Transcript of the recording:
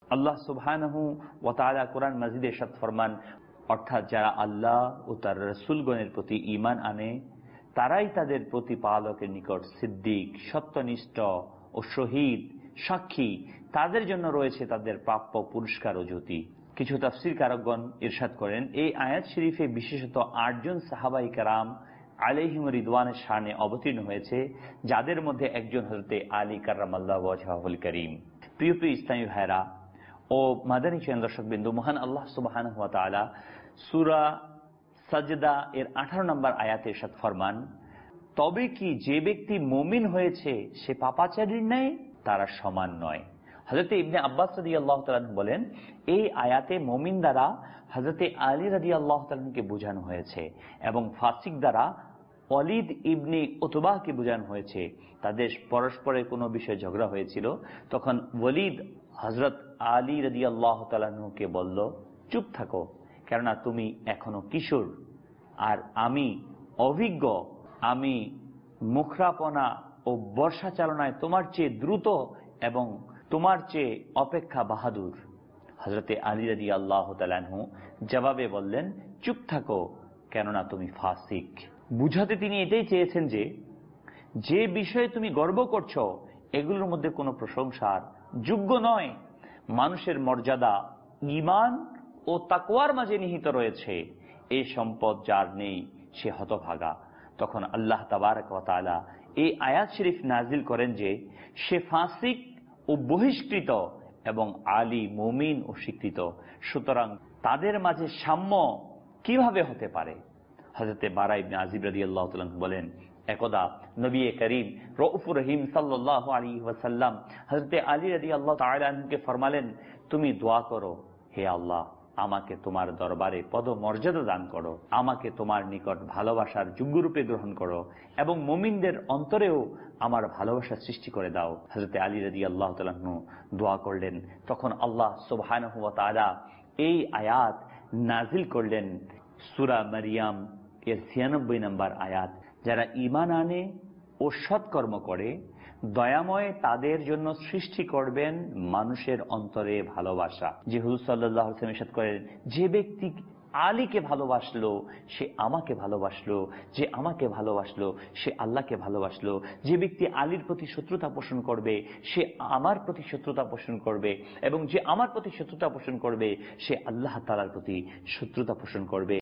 আল্লাহ সুবহানাহু ওয়া তাআলা কোরআন মাজিদে ইরশাদ ফরমান, অর্থাৎ যারা আল্লাহ ও তার রাসূলগণের প্রতি ঈমান আনে তারাই তাদের প্রতিপালকের নিকট সিদ্দিক, সত্যনিষ্ঠ ও শহীদ, সাক্ষী, তাদের জন্য রয়েছে তাদের প্রাপ্য পুরস্কার ও জ্যোতি। কিছু তাফসীর কারকগণ ইরশাদ করেন, এই আয়াত শরীফে বিশেষত 8 জন সাহাবায়ে কেরাম আলাইহিম রিদওয়ানের শানে অবতীর্ণ হয়েছে, যাদের মধ্যে একজন হযরতে আলী কাররামাল্লাহু ওয়াজহাহুল কারীম। প্রিয় ইসলামী ভাইরা ও মাদানী চ্যানেল দর্শকবৃন্দ, মহান আল্লাহ সুবহানাহু ওয়া তাআলা সূরা সাজদা এর 18 নম্বর আয়াতে ইরশাদ ফরমান, তবে কি যে ব্যক্তি মুমিন হয়েছে সে পাপাচারীর ন্যায়? তারা সমান নয়। হযরতে ইবনে আব্বাস রাদিয়াল্লাহু তাআলা বলেন, এই আয়াতে মুমিন দ্বারা হযরতে আলী রাদিয়াল্লাহু তাআলাকে বোঝানো হয়েছে এবং ফাসিক দ্বারা ওয়ালিদ ইবনে উতবাহকে বোঝানো হয়েছে। তাদের পরস্পরের কোনো বিষয়ে ঝগড়া হয়েছিল, তখন ওয়ালিদ হযরত আলী রাদিয়াল্লাহু তাআলাকে বলল, চুপ থাকো, কেননা তুমি এখনো কিশোর, আর আমি অভিজ্ঞ, আমি মুখরাপনা ও বর্ষা চালনায় তোমার চেয়ে দ্রুত এবং তোমার চেয়ে অপেক্ষা বাহাদুর। হযরতে আলী রাদিয়াল্লাহু তাআলা জবাবে বললেন, চুপ থাকো, কেননা তুমি ফাসিক। বুঝাতে তিনি এটাই চেয়েছেন যে যে বিষয়ে তুমি গর্ব করছো এগুলোর মধ্যে কোনো প্রশংসার যোগ্য নয়। মানুষের মর্যাদা ঈমান ও তাকওয়ার মাঝে নিহিত রয়েছে। এই সম্পদ যার নেই সে হতভাগা। তখন আল্লাহ তাবারক ওয়া তাআলা এই আয়াত শরীফ নাজিল করেন যে সে ফাসিক ও বহিষ্কৃত এবং আলী মুমিন ও স্বীকৃত। সুতরাং তাদের মাঝে সাম্য কিভাবে হতে পারে? হযরতে বারা ইবনে আযিব রাদিয়াল্লাহু তাআলা বলেন, একদা নবী করিম রউফুর রহিম সাল্লাল্লাহু আলাইহি ওয়াসাল্লাম হযরতে আলী রাদিয়াল্লাহু তাআলা আনহুকে ফরমালেন, তুমি দোয়া করো, হে আল্লাহ, আমাকে তোমার দরবারে পদমর্যাদা দান করো, আমাকে তোমার নিকট ভালোবাসার যোগ্যরূপে গ্রহণ করো এবং মুমিনদের অন্তরেও আমার ভালোবাসা সৃষ্টি করে দাও। হযরতে আলী রাদিয়াল্লাহু তাআলা দোয়া করলেন। তখন আল্লাহ সুবহানাহু ওয়া তাআলা এই আয়াত নাজিল করলেন, সূরা মারিয়াম এর 96 নম্বর আয়াত, যারা ঈমান আনে ও সৎকর্ম করে দয়াময় তাদের জন্য সৃষ্টি করবেন মানুষের অন্তরে ভালোবাসা। যে হুজুর সাল্লাল্লাহু আলাইহি ওয়াসাল্লাম ইরশাদ করেন, যে ব্যক্তি আলীকে ভালোবাসলো সে আমাকে ভালোবাসলো, যে আমাকে ভালোবাসলো সে আল্লাহকে ভালোবাসলো, যে ব্যক্তি আলীর প্রতি শত্রুতা পোষণ করবে সে আমার প্রতি শত্রুতা পোষণ করবে, এবং যে আমার প্রতি শত্রুতা পোষণ করবে সে আল্লাহ তাআলার প্রতি শত্রুতা পোষণ করবে।